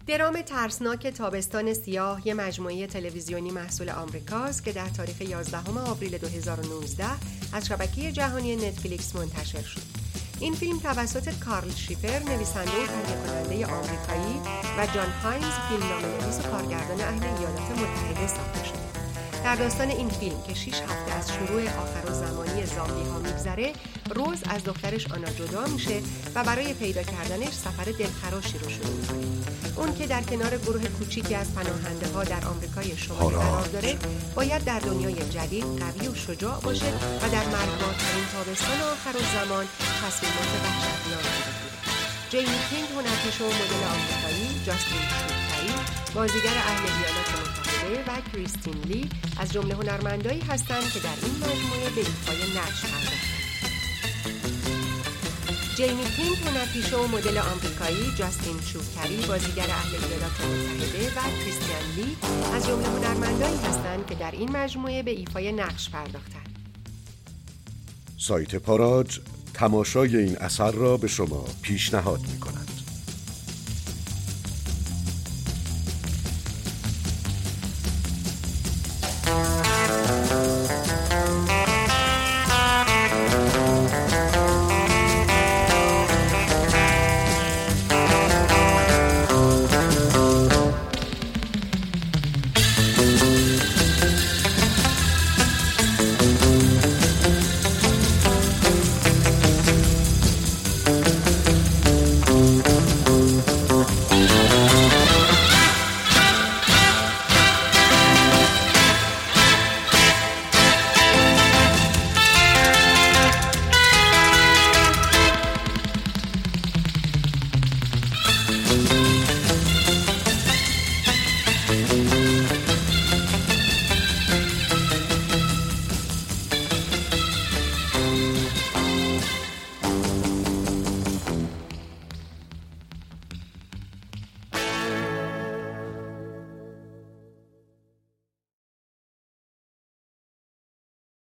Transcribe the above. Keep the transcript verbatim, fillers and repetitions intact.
درام ترسناک تابستان سیاه یک مجموعه تلویزیونی محصول آمریکاست که در تاریخ یازدهم آوریل دو هزار و نوزده از شبکه جهانی نتفلیکس منتشر شد. این فیلم توسط کارل شیفر، نویسنده و تهیه کننده آمریکایی، و جان هاینز، فیلمنامه‌نویس و کارگردان اهل ایالات متحده ساخته شد. در داستان این فیلم که شش هفته از شروع آخرالزمانی زامبی ها میگذره، روز از دخترش آنا جدا میشه و برای پیدا کردنش سفر دلخراشی رو شروع میکنه. اون که در کنار گروه کوچیکی از پناهنده ها در آمریکای شمالی قرار داره، باید در دنیای جدید قوی و شجاع باشه و در مرگبارترین تابستان آخرالزمان تصمیمات وحشتناکی بگیره. جیمی کینگ، هنرپیشه و مدل آمریکایی، جاستین شوتری، بازیگر اهل ایالات متحده، و کریستین لی از جمله هنرمندایی هستند که در این مجموعه به ایفای نقش پرداختند. جیمی کینگ، هنرپیشه و مدل آمریکایی، جاستین شوتری، بازیگر اهل ایالات متحده، و کریستین لی از جمله هنرمندایی هستند که در این مجموعه به ایفای نقش پرداختند. سایت پاراج تماشای این اثر را به شما پیشنهاد می‌کند.